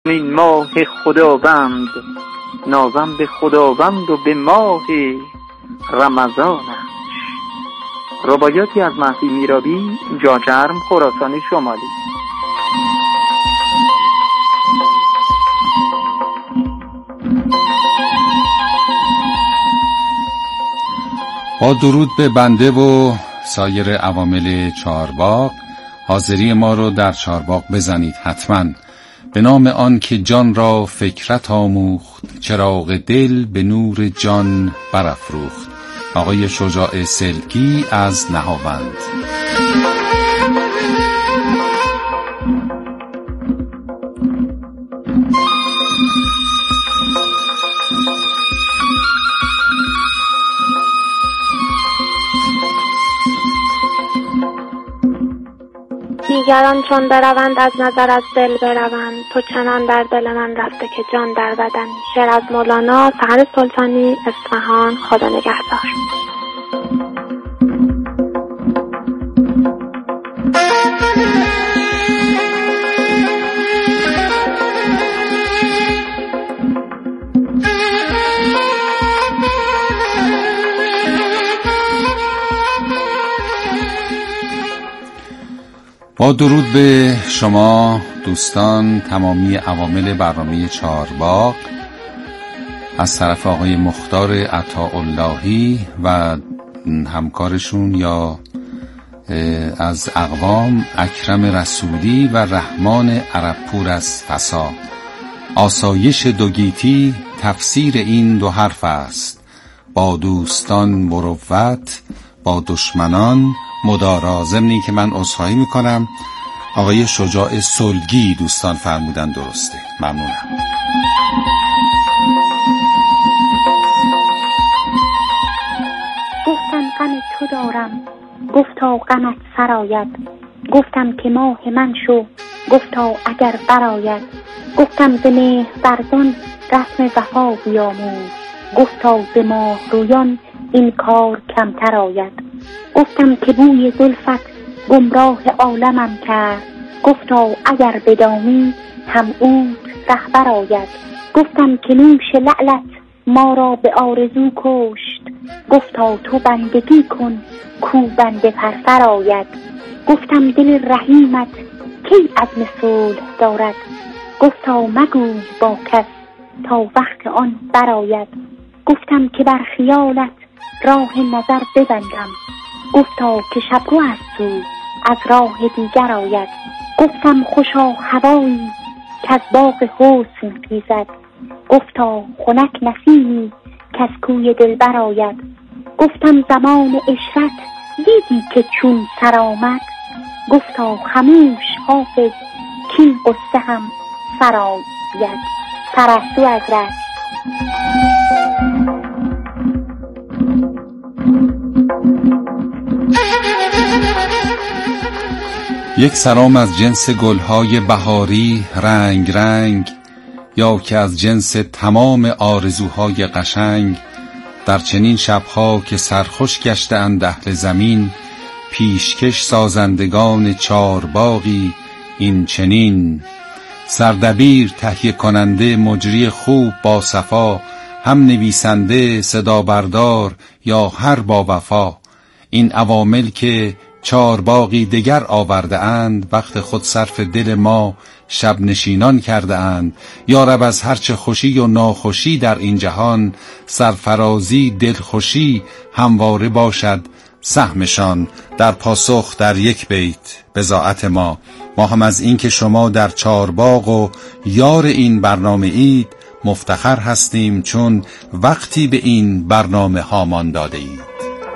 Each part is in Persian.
این ماه خداوند نازم به خداوند و به ماه رمضانش. رباعیاتی از مهدی میرابی، جاجرم، خراسان شمالی. با درود به بنده و سایر عوامل چهارباغ، حاضری ما رو در چهارباغ بزنید حتما. به نام آن که جان را فکرت آموخت، چراغ دل به نور جان برافروخت. آقای شجاع سلگی از نهاوند. دیگران چون بروند از نظر از دل بروند، تو چنان در دل من رفته که جان در بدنی. شعر از مولانا، سحر سلطانی، اصفهان. خدا نگهدار. با درود به شما دوستان، تمامی عوامل برنامه چهارباغ از طرف آقای مختار عطااللهی و همکارشون یا از اقوام اکرم رسولی و رحمان عربپور از فسا. آسایش دوگیتی تفسیر این دو حرف است: با دوستان مروت، با دشمنان مدارا. ضمنی که من عذرخواهی میکنم، آقای شجاع سلگی دوستان فرمودن درسته. ممنونم. گفتم غم تو دارم، گفتا غمت سرآید. گفتم که ماه من شو، گفتا اگر برآید. گفتم ز مهرورزان رسم وفا بیاموز، گفتا ز ماه رویان این کار کمتر آید. گفتم که بوی زلفت گمراه عالمم کرد، گفتا اگر بدانی هم او رهبر آید. گفتم که نوش لعلت ما را به آرزو کشت، گفتا تو بندگی کن کو بنده پرسر آید. گفتم دل رحیمت کی عزم صلح دارد، گفتا مگوی با کس تا وقت آن برآید. گفتم که بر خیالت راه نظر ببندم، گفتا که شبرو است او از راه دیگر آید. گفتم خوشا هوایی که از باغ حسن خیزد، گفتا خنک نسیمی که از کوی دلبر آید. گفتم زمان عشرت دیدی که چون سر آمد، گفتا خموش حافظ کین قصه هم سر آید. پرستو از رشت. یک سلام از جنس گلهای بهاری رنگ رنگ، یا که از جنس تمام آرزوهای قشنگ. در چنین شبها که سرخوش گشته اند اهل زمین، پیشکش سازندگان چارباغی این چنین. سردبیر تهیه کننده مجری خوب با صفا، هم نویسنده صدا بردار یا هر با وفا. این عوامل که چارباغی دگر آورده اند، وقت خود صرف دل ما شب نشینان کرده اند. یا رب از هرچه خوشی و ناخوشی در این جهان، سرفرازی دلخوشی همواره باشد سهمشان. در پاسخ در یک بیت بضاعت ما هم از این که شما در چهارباغ و یار این برنامه اید مفتخر هستیم، چون وقتی به این برنامه هامان داده اید.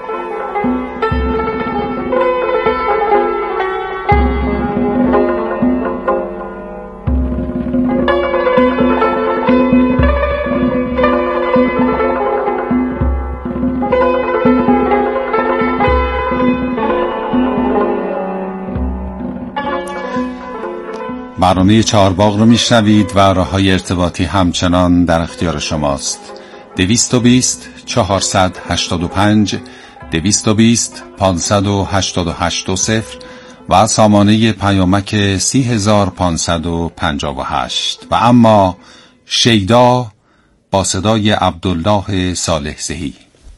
برنامه چهارباغ رو میشنوید و راه‌های ارتباطی همچنان در اختیار شماست. 220 485 220 588 20 و سامانه پیامک 30558 و اما شیدا با صدای عبدالله صالح زهی.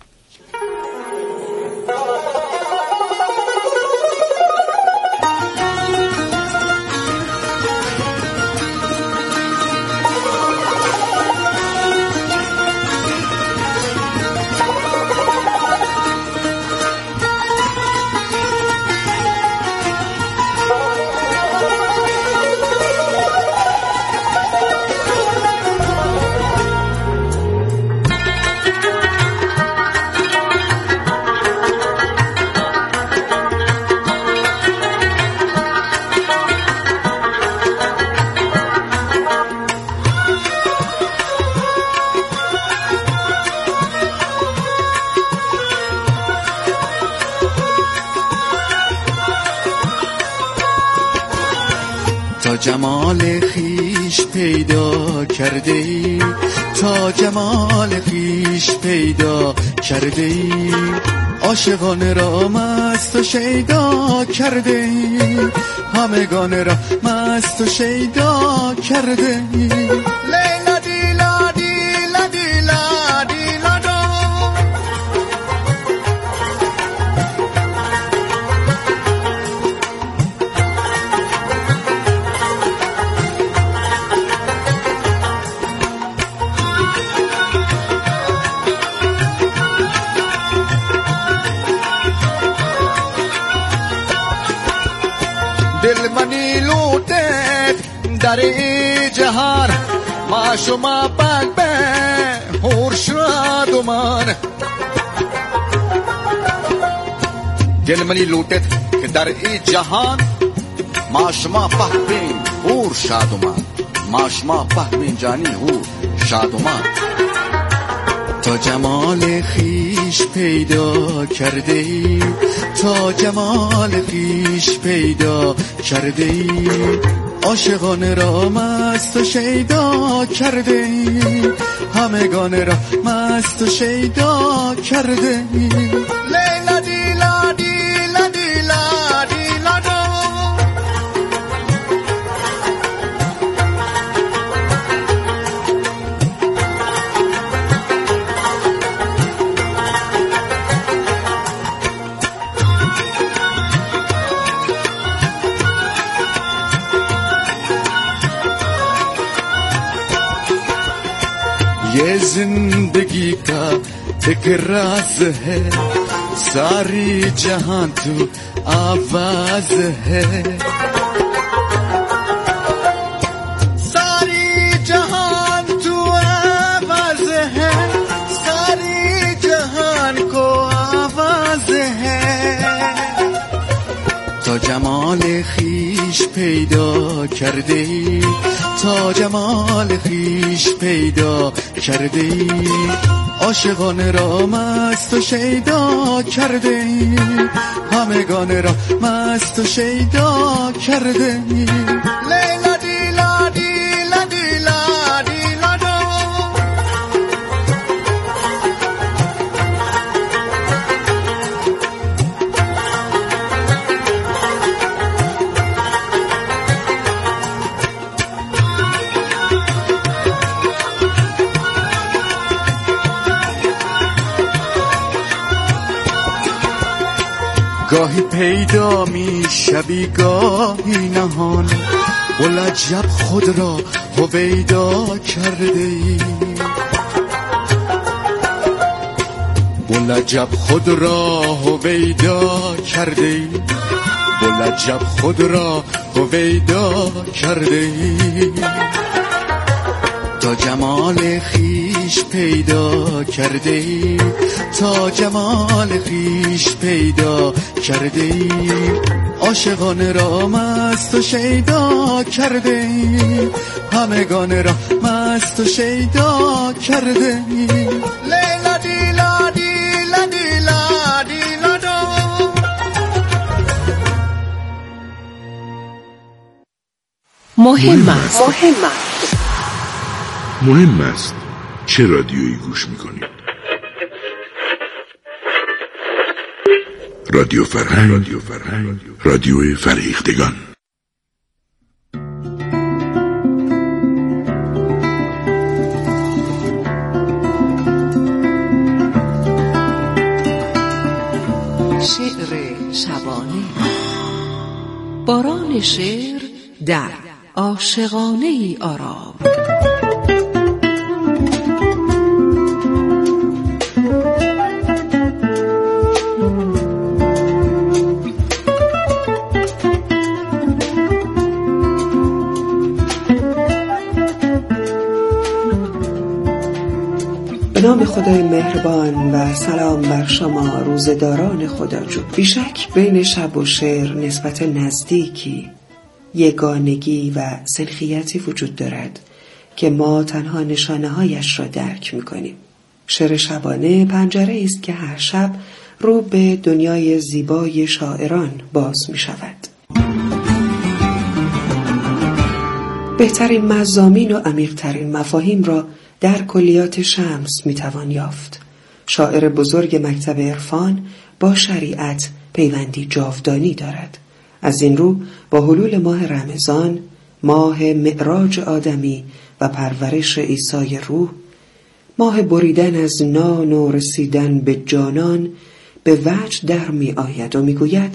تا جمال خیش پیدا کرده ای، تا جمال خیش پیدا کرده ای، عاشقان را مست و شیدا کرده ای، همگان را مست و شیدا کرده ای. لیلا دیلا دیلا دیلا دیلا دو. دل منی لوٹے در جهان ما شما پاک به حور شادمان. دل منی لوٹے در جهان ما شما پاک به حور شادمان، ما شما پاک به جانی حور شادمان. تا جمال خیش پیدا کرده ای، تا جمال خیش پیدا کرده ای، عاشقان را مست و شیدا کرده ای، همگان را مست و شیدا کرده ای. لیلا دیلا دیلا دیلا دیلا دو. ये जिंदगी का एक राज है, सारी जहां तू आवाज है, सारी जहान तू आवाज है, सारी जहान को आवाज है. تا جمال خیش پیدا کرده ای، تا جمال خیش پیدا کرده ای، عاشقان را مست و شیدا کرده ای، همگان را مست و شیدا کرده ای. لیلا دیلا دیلا دیلا دیلا دو. گاهی پیدا می شوی گاهی نهان، بلعجب خود را هویدا کرده ای، بلعجب خود را هویدا کرده ای، بلعجب خود را هویدا کرده ای. تا جمال خیش پیدا کرده ای، تا جمال خیش پیدا کرده ای، عاشقان را مست و شیدا کرده ای، همگان را مست و شیدا کرده ای. لیلا دیلا دیلا دیلا دیلا دو. مهم است چه رادیویی گوش میکنید. رادیو فرهنگ، رادیو فرهیختگان. شعر شبانه. باران شعر در عاشقانه ای آرام. به نام خدای مهربان و سلام بر شما روزداران خداجو. بیشک بین شب و شعر نسبت نزدیکی، یگانگی و سنخیتی وجود دارد که ما تنها نشانه هایش را درک می‌کنیم. شعر شبانه پنجره است که هر شب رو به دنیای زیبای شاعران باز می‌شود. بهترین مضامین و عمیق‌ترین مفاهیم را در کلیات شمس میتوان یافت. شاعر بزرگ مکتب عرفان با شریعت پیوندی جاودانی دارد. از این رو با حلول ماه رمضان، ماه معراج آدمی و پرورش عیسی روح، ماه بریدن از نان و رسیدن به جانان، به وجه در می آید و می گوید: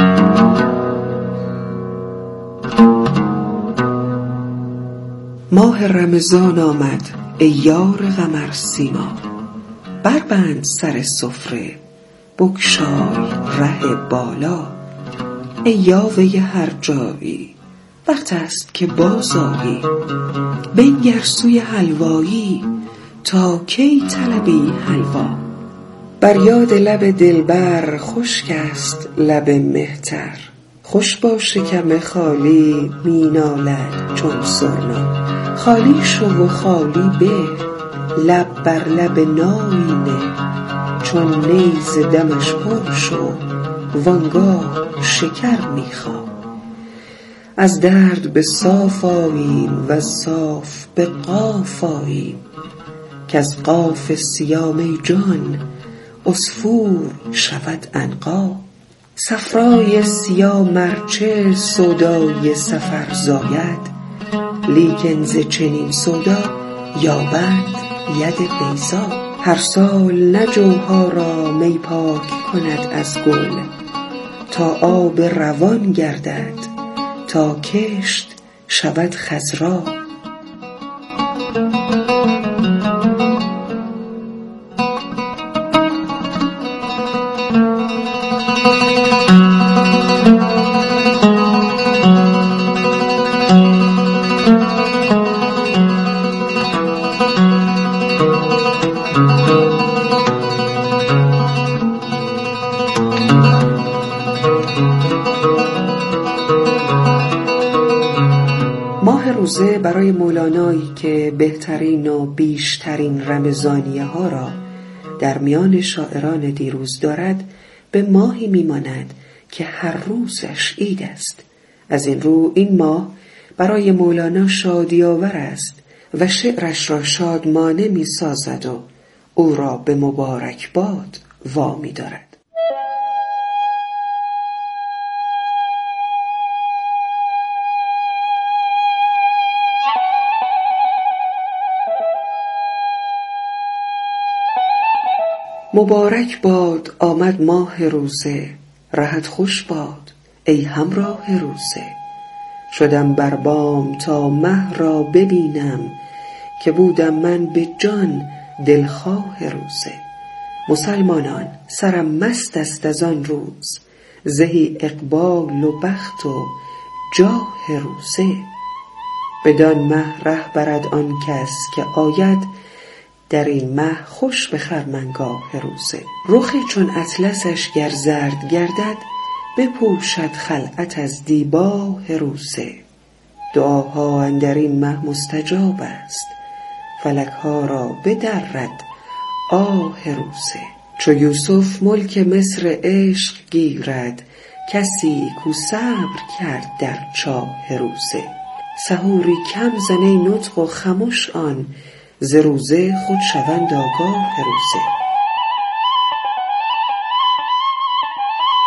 ماه رمضان آمد ای یار قمر سیما، بربند سر سفره بگشای ره بالا. ای یاوه هر جایی وقت است که بازآیی، بنگر سوی حلوایی تا کی طلبی حلوا. بر یاد لب دلبر خشک است لب مهتر، خوش با شکم خالی می نالد چون سرنا. خالی شو و خالی به، لب بر لب نایی نه، چون نیز دمش پر شو وانگاه شکر میخوا. از درد به صاف آییم و صاف به قاف آییم، که از قاف صیام ای جان عصفور شود عنقا. صفرای صیام ارچه سودای سفر زاید، لیکن ز چنین سودا یابند ید بیضا. هر سال نه جوها را می پاک کند از گل، تا آب روان گردد تا کشت شود خضرا. ماه روزه برای مولانایی که بهترین و بیشترین رمضانیه ها را در میان شاعران دیروز دارد، به ماهی میماند که هر روزش عید است. از این رو این ماه برای مولانا شادی‌آور است و شعرش را شادمانه می سازد و او را به مبارک باد وامی دارد. مبارک باد آمد ماه روزه، رهت خوش باد ای همراه روزه. شدم بر بام تا مه را ببینم، که بودم من به جان دلخواه روزه. مسلمانان سرم مست است از آن روز، زهی اقبال و بخت و جاه روزه. بدان مه ره برد آن کس که آید، در این مه خوش به خرمنگاه روزه. رخی چون اطلسش گر زرد گردد، بپوشد خلعت از دیباه روزه. دعاها اندر این مه مستجاب است، فلک ها را بدرد آه روزه. چو یوسف ملک مصر عشق گیرد، کسی کو صبر کرد در چاه روزه. سحوری کم زن ای نطق و خمش آن، ز روزه خود شوند آگاه روزه.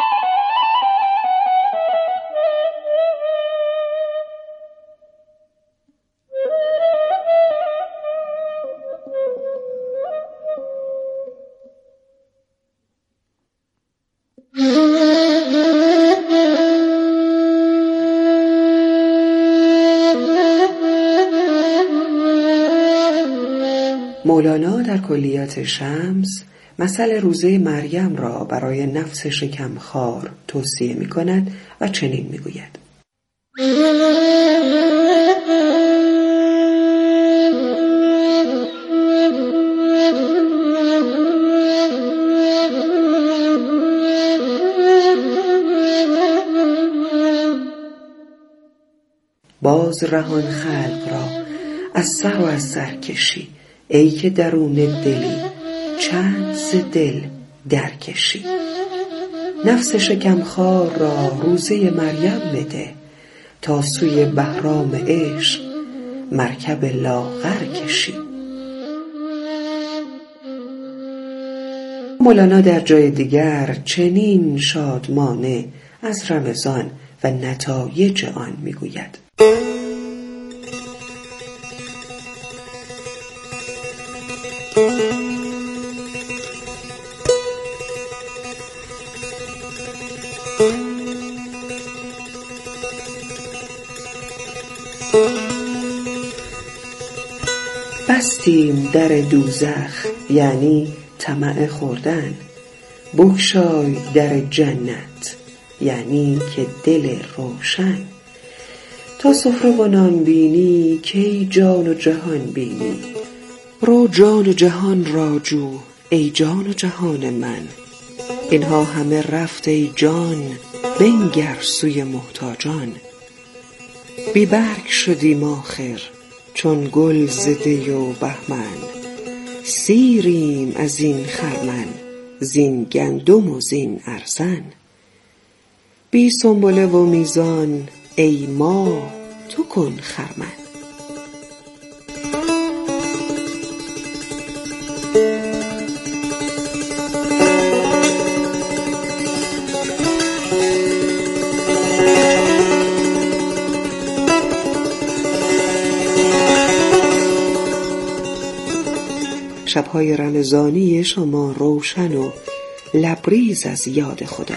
مولانا در کلیات شمس مثل روزه مریم را برای نفس شکمخوار توصیه می کند و چنین می گوید: باز رهان خلق را از سر و از سر کشی، ای که درون دلی چند ز دل درکشی. نفس شکمخوار را روزه مریم بده، تا سوی بهرام عشق مرکب لاغر کشی. مولانا در جای دیگر چنین شادمانه از رمضان و نتایج آن میگوید: بستیم در دوزخ یعنی طمع خوردن، بگشای در جنت یعنی که دل روشن. تا سفره و نان بینی کی جان و جهان بینی، رو جان و جهان را جو ای جان و جهان من. اینها همه رفت ای جان بنگر سوی محتاجان. بی برگ شدیم آخر چون گل ز دی و بهمن، سیریم از این خرمن زین گندم و زین ارزن. بی سنبله و میزان ای ما تو کن خرمن. شب‌های رمضانی شما روشن و لبریز از یاد خدا.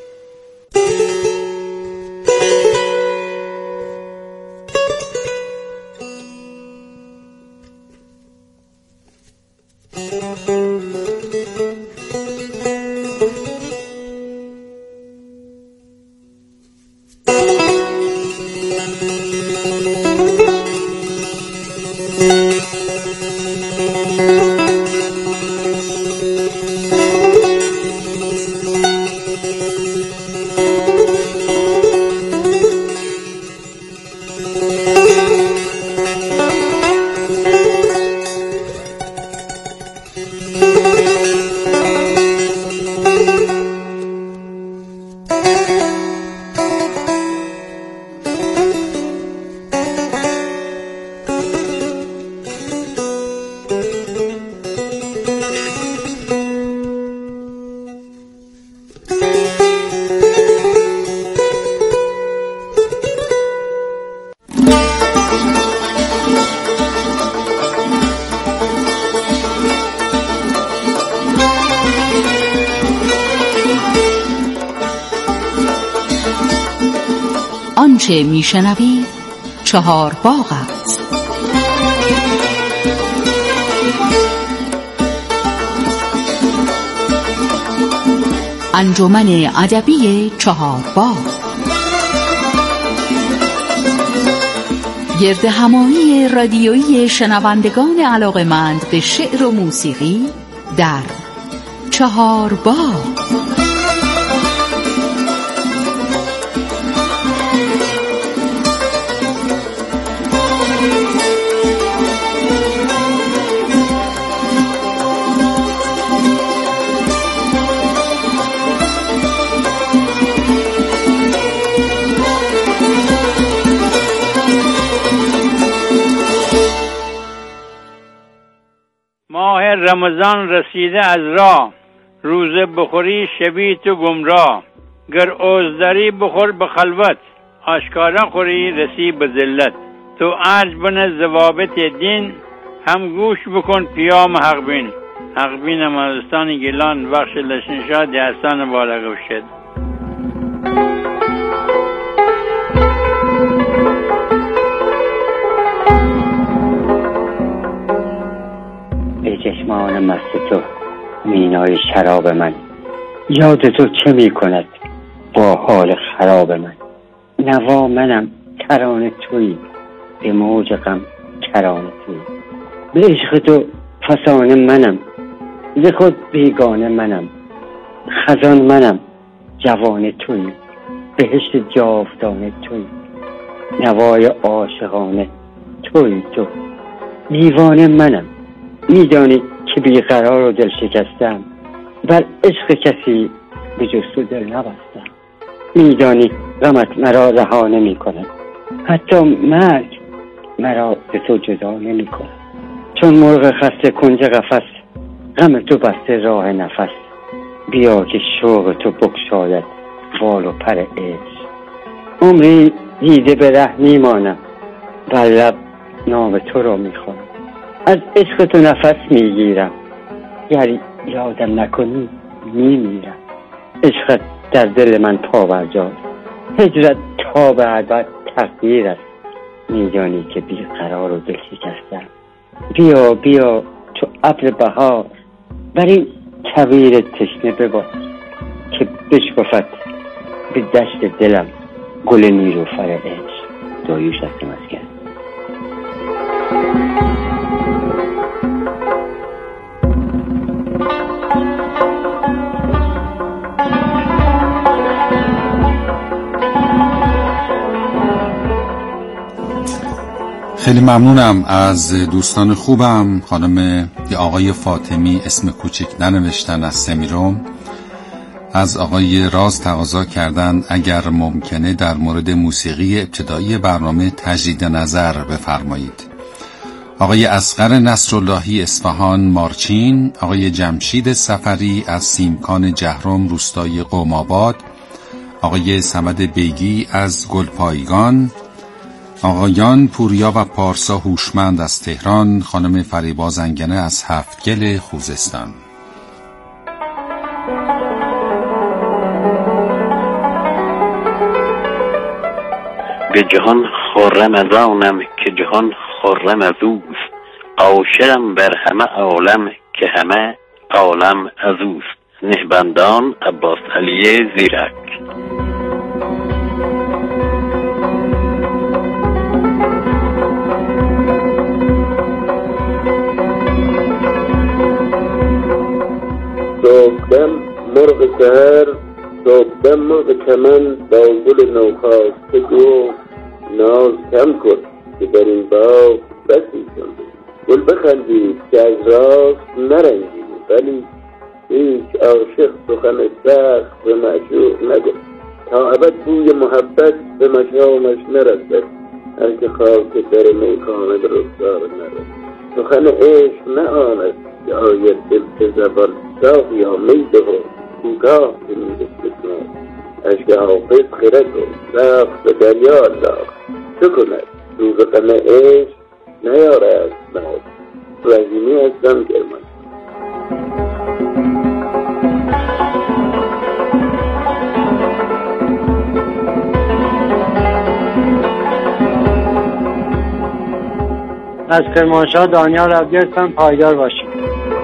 آنچه میشنوید چهارباغ است. انجمن ادبی چهارباغ گرد همایی رادیویی شنوندگان علاقه‌مند به شعر و موسیقی در چهارباغ. ماه رمضان رسیده از راه، روزه بخوری شبی تو گمراه. گر عذرداری بخور به خلوت، آشکارا خوری رسی به ذلت. تو ارج بنه ضوابط دین، هم گوش بکن پیام حق بین. حق بین مازستان گیلان بخش لشنشاه دهستان بالغ شد. چشمان مست تو مینای شراب من، یاد تو چه می کند با حال خراب من. نوا منم ترانه تویی، به موج غم کرانه تویی. به عشق تو فسانه منم، ز خود بیگانه منم. خزان منم جوان تویی، بهشت جاودانه تویی. نوای عاشقانه تویی تو، دیوانه منم. میدانی که بیقرار و دل شکستم، بر عشق کسی به جز تو دل نبستم. میدانی غمت مرا رها نمی کند، حتی مرگ مرا به تو جدا نمی کند. چون مرغ خسته کنج قفس، غم تو بسته راه نفس. بیا که شوق تو بگشاید بال و پر عشق. عمری دیده به ره میمانم، بر لب نام تو را میخوانم. از عشق تو نفس میگیرم، گر یادم نکنی میمیرم. عشقت در دل من پابرجاست، هجرت تا به ابد تقدیر است. میدانی که بیقرار و دل شکستم. بیا بیا تو ابر بهار، بر این کویر تشنه ببار. که بشکفد به دشت دلم گل نیلوفر عشق. داریوش هستم از کرد. خیلی ممنونم از دوستان خوبم. خانم آقای فاطمی اسم کوچک ننوشتن از سمیرم، از آقای راز تقاضا کردن اگر ممکنه در مورد موسیقی ابتدایی برنامه تجدید نظر بفرمایید. آقای اصغر نصراللهی اصفهان مارچین، آقای جمشید سفری از سیمکان جهرم روستای قوم‌آباد، آقای صمد بیگی از گلپایگان، آقایان پوریا و پارسا هوشمند از تهران، خانم فریبا زنگنه از هفتگل خوزستان. به جهان خرم از آنم که جهان خرم از اوست. عاشقم بر همه عالم که همه عالم از اوست. نهبندان عباس علی زیرک. صبحدم مرغ سحر، صبحدم مرغ چمن با گل نوخاسته گفت ناز کم کن که در این باغ بسی کن. گل بخندید که از راست نرنجید، ولی هیچ عاشق سخن سخت به معشوق نگفت. تا ابد بوی محبت به مشامش نرسد، هر که خاک در میخانه به رخسار نرسد. سخن عشق نه آن است که آید دل به زبان، صاف یا می بخور کوتاه که می بسکن. اشک حافظ خرد و سخت به دریا انداخت. چه کند روز غم عشق نیارد مرد. رحیمی هستم کرمان. از کرمانشاه دانیال عبدی هستم. پایدار باشید.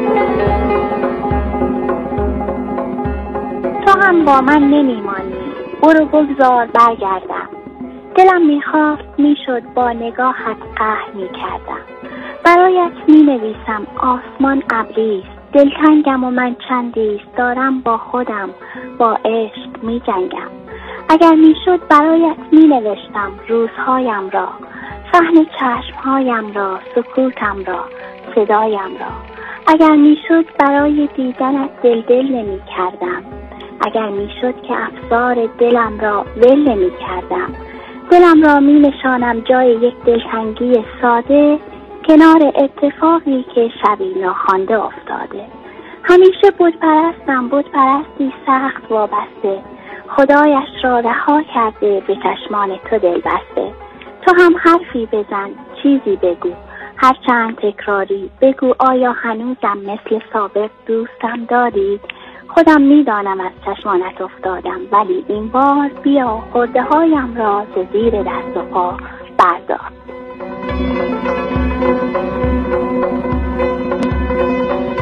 تو هم با من نمیمانی، برو بگذار برگردم. دلم میخواست میشد با نگاهت قهر میکردم. برایت مینویسم آسمان ابریست، دلتنگم و من چندیست دارم با خودم با عشق میجنگم. اگر میشد برایت مینوشتم روزهایم را، صحن چشمهایم را، سکوتم را، صدایم را. اگر میشد برای دیدنت دل نمی کردم. اگر میشد که افسار دلم را ول نمی کردم. دلم را می نشانم جای یک دلتنگی ساده، کنار اتفاقی که شبی ناخوانده افتاده. همیشه بتپرستم، بتپرستی سخت وابسته، خدایش را رها کرده به چشمان تو دل بسته. تو هم حرفی بزن، چیزی بگو، هرچند تکراری بگو. آیا هنوزم مثل سابق دوستم داری؟ خودم میدانم از چشمانت افتادم، ولی این بار بیا خرده هایم را ز زیر دست و پا بردار.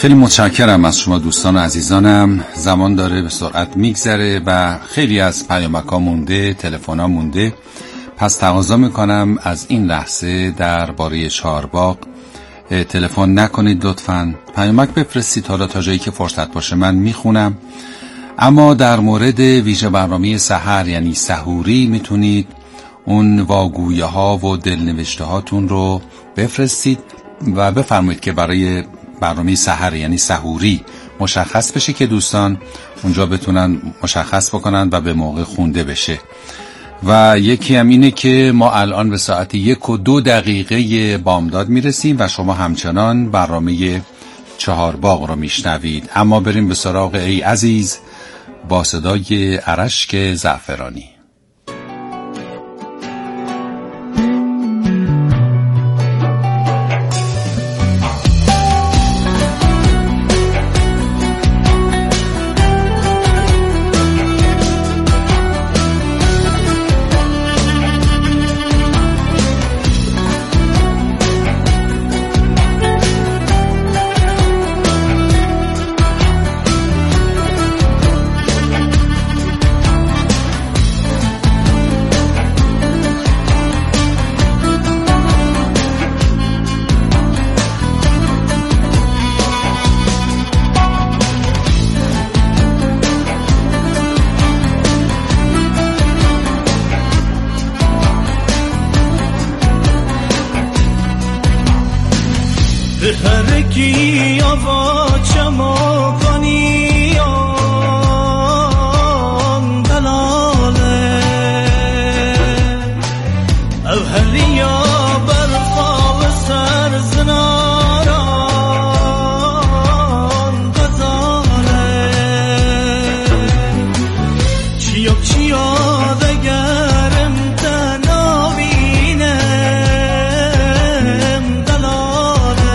خیلی متشکرم از شما دوستان و عزیزانم. زمان داره به سرعت میگذره و خیلی از پیامک‌ها مونده، تلفن‌ها مونده، پس تقاضا میکنم از این لحظه درباره چهارباغ تلفن نکنید لطفاً. پیامک بفرستید، حالا تا جایی که فرصت باشه من میخونم. اما در مورد ویژه برنامه سحر یعنی سحوری میتونید اون واگویه ها و دلنوشته هاتون رو بفرستید و بفرمایید که برای برنامه سحر یعنی سحوری مشخص بشه که دوستان اونجا بتونن مشخص بکنن و به موقع خونده بشه. و یکی هم اینه که ما الان به ساعت 1 و 2 دقیقه بامداد میرسیم و شما همچنان برنامه چهارباغ رو میشنوید. اما بریم به سراغ ای عزیز با صدای ارشک زعفرانی. هرکی آوا چما کنی آن دلاله او هریا برفا و سر زناران غزاله چیاب چیاب دگرم تنابینم دلاله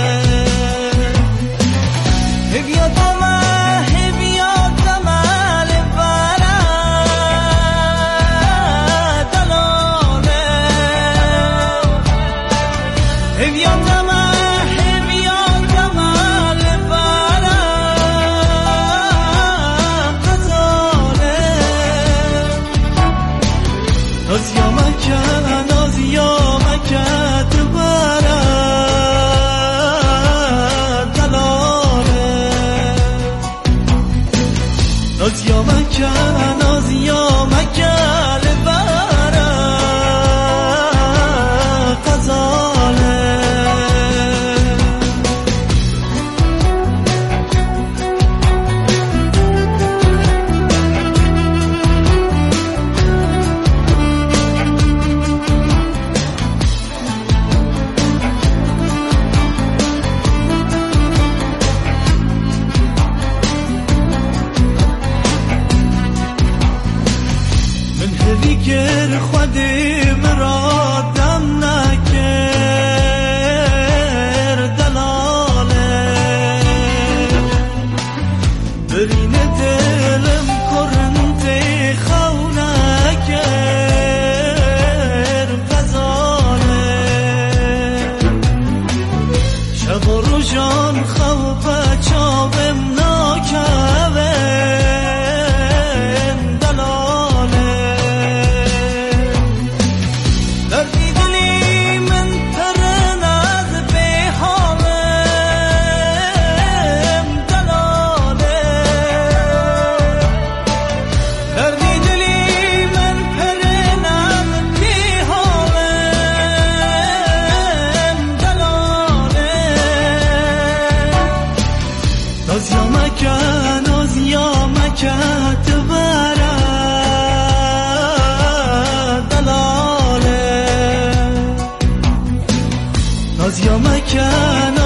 دیگر خودم را دم نکر دلاله برین دلم کرنت خونکر غزاله شب و روزان خواب چاوم ناکوه ناز یا مکن